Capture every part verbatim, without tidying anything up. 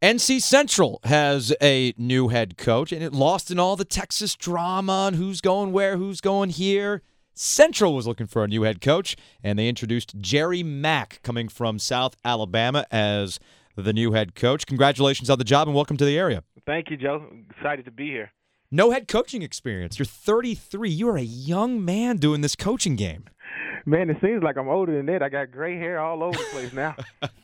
N C Central has a new head coach, and it lost in all the Texas drama and who's going where, who's going here. Central was looking for a new head coach, and they introduced Jerry Mack coming from South Alabama as the new head coach. Congratulations on the job, and welcome to the area. Thank you, Joe. Excited to be here. No head coaching experience. You're thirty-three. You are a young man doing this coaching game. Man, it seems like I'm older than that. I got gray hair all over the place now.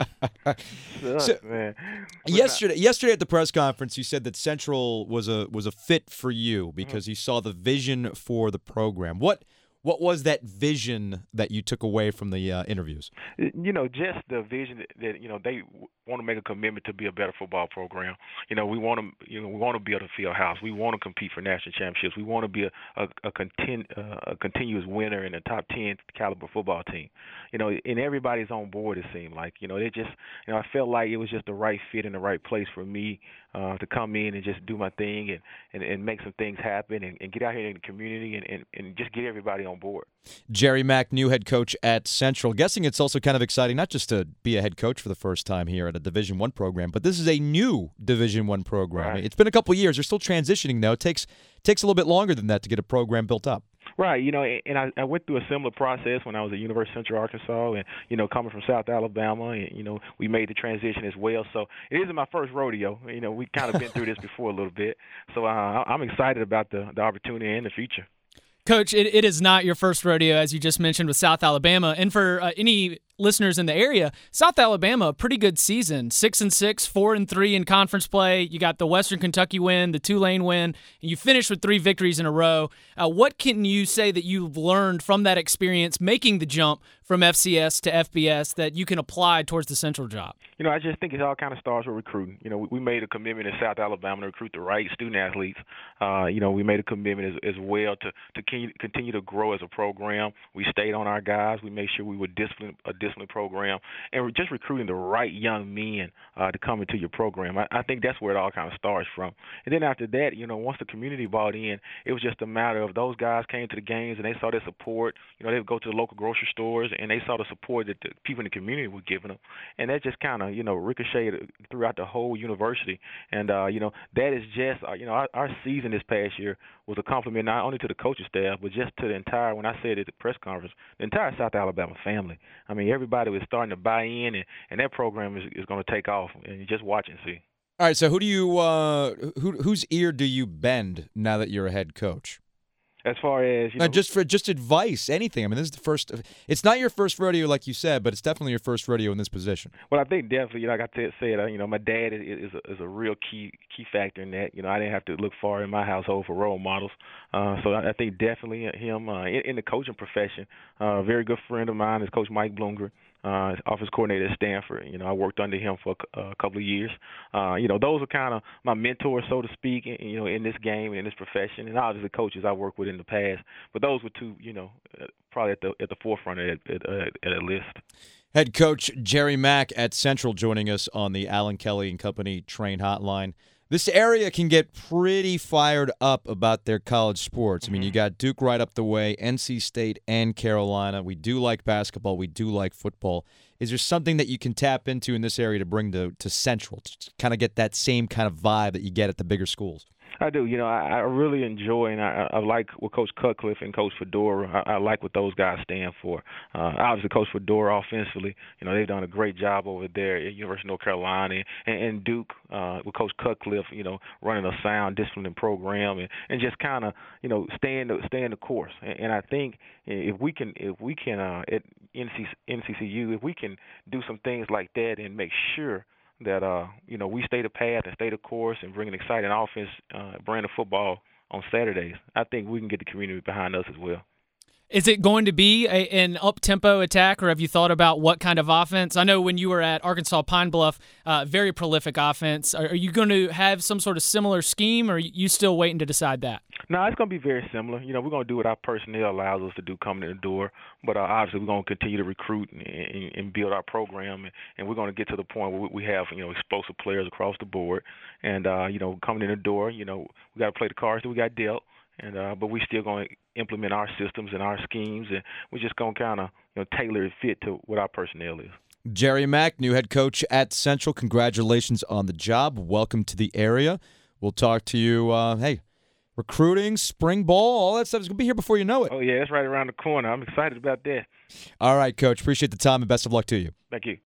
Sucks, so, man. Yesterday, yesterday at the press conference, you said that Central was a was a fit for you because mm-hmm. you saw the vision for the program. What what was that vision that you took away from the uh, interviews? You know, just the vision that, that you know they want to make a commitment to be a better football program. You know, we want to you know we want to build a field house. We want to compete for national championships. We want to be a a, a, contin, uh, a continuous winner in a top ten caliber football team. You know, and everybody's on board. It seemed like you know they just you know I felt like it was just the right fit in the right place for me uh, to come in and just do my thing and, and, and make some things happen and, and get out here in the community and, and, and just get everybody on board. Jerry Mack, new head coach at Central. Guessing it's also kind of exciting not just to be a head coach for the first time here at a Division One program, but this is a new Division One program. Right. It's been a couple of years. They're still transitioning, though. It takes takes a little bit longer than that to get a program built up. Right, you know, and I, I went through a similar process when I was at University of Central Arkansas, and you know, coming from South Alabama, and you know, we made the transition as well. So it isn't my first rodeo. You know, we kind of been through this before a little bit. So uh, I'm excited about the the opportunity and the future. Coach, it, it is not your first rodeo, as you just mentioned, with South Alabama. And for uh, any listeners in the area, South Alabama, a pretty good season. Six and six, four and three in conference play. You got the Western Kentucky win, the Tulane win, and you finished with three victories in a row. Uh, what can you say that you've learned from that experience making the jump from F C S to F B S that you can apply towards the Central job? You know, I just think it all kind of starts with recruiting. You know, we, we made a commitment in South Alabama to recruit the right student athletes. Uh, you know, we made a commitment as, as well to, to continue, continue to grow as a program. We stayed on our guys. We made sure we were disciplined, a disciplined program, and we're just recruiting the right young men uh, to come into your program. I, I think that's where it all kind of starts from. And then after that, you know, once the community bought in, it was just a matter of those guys came to the games and they saw their support. You know, they would go to the local grocery stores and they saw the support that the people in the community were giving them, and that just kind of you know ricocheted throughout the whole university. And uh, you know that is just uh, you know our, our season this past year was a compliment not only to the coaching staff but just to the entire. When I said it at the press conference, the entire South Alabama family. I mean, everybody was starting to buy in, and, and that program is, is going to take off. And you just watch and see. All right, so who do you uh, who whose ear do you bend now that you're a head coach? As far as you know, uh, just for just advice, anything. I mean, this is the first. It's not your first rodeo, like you said, but it's definitely your first rodeo in this position. Well, I think definitely, like I said, uh, you know, my dad is, is, a, is a real key key factor in that. You know, I didn't have to look far in my household for role models. Uh, so I, I think definitely him uh, in, in the coaching profession. Uh, a very good friend of mine is Coach Mike Bloomgren. Uh, office coordinator at Stanford. You know, I worked under him for a, a couple of years. Uh, you know, those are kind of my mentors, so to speak, in, you know, in this game and in this profession. And obviously coaches I worked with in the past. But those were two, you know, uh, probably at the at the forefront of that, at, uh, at a list. Head coach Jerry Mack at Central joining us on the Alan Kelly and Company Train Hotline. This area can get pretty fired up about their college sports. I mean, you got Duke right up the way, N C State and Carolina. We do like basketball. We do like football. Is there something that you can tap into in this area to bring to, to Central to kind of get that same kind of vibe that you get at the bigger schools? I do. You know, I, I really enjoy and I, I like what Coach Cutcliffe and Coach Fedora, I, I like what those guys stand for. Uh, obviously, Coach Fedora offensively, you know, they've done a great job over there at University of North Carolina. And, and Duke uh, with Coach Cutcliffe, you know, running a sound, disciplined program and, and just kind of, you know, staying the, staying the course. And, and I think if we can, if we can uh, at N C C U, if we can do some things like that and make sure that, uh, you know, we stay the path and stay the course and bring an exciting offense, uh, brand of football on Saturdays, I think we can get the community behind us as well. Is it going to be a, an up-tempo attack, or have you thought about what kind of offense? I know when you were at Arkansas Pine Bluff, uh, very prolific offense. Are, are you going to have some sort of similar scheme, or are you still waiting to decide that? No, it's going to be very similar. You know, we're going to do what our personnel allows us to do coming in the door, but uh, obviously we're going to continue to recruit and, and, and build our program, and, and we're going to get to the point where we have, you know, explosive players across the board. And, uh, you know, coming in the door, you know, we got to play the cards that we got dealt. And uh, but we still going to implement our systems and our schemes, and we're just going to kind of you know tailor it fit to what our personnel is. Jerry Mack, new head coach at Central. Congratulations on the job. Welcome to the area. We'll talk to you, uh, hey, recruiting, spring ball, all that stuff is going to be here before you know it. Oh, yeah, it's right around the corner. I'm excited about that. All right, Coach. Appreciate the time and best of luck to you. Thank you.